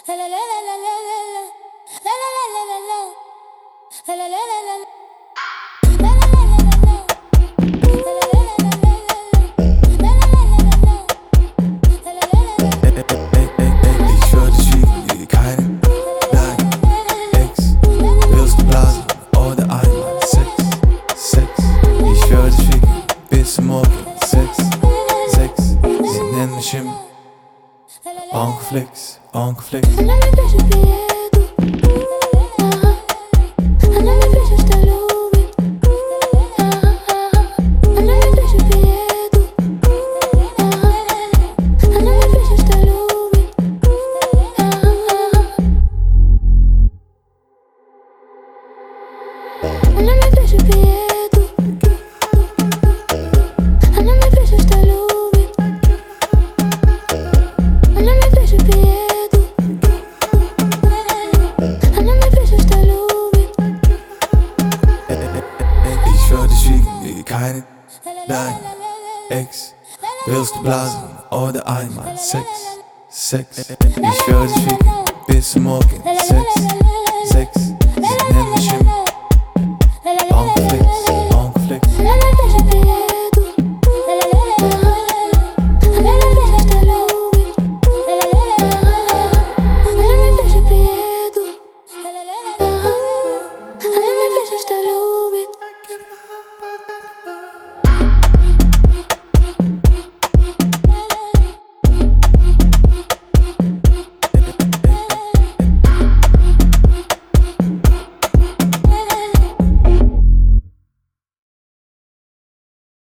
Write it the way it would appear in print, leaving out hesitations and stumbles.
Ich schwör, dich wie keinen dein Ex. Willst du blasen oder einmal Sex? Ich schwör, dich wie bis zum Morgen. Sex. Sie nennen mich immer Onkelflix. Ich schwör, dich wie keinen dein Ex. Willst du blasen oder einmal Sex? Ich schwör, dich wie bis zum Morgen. Sex.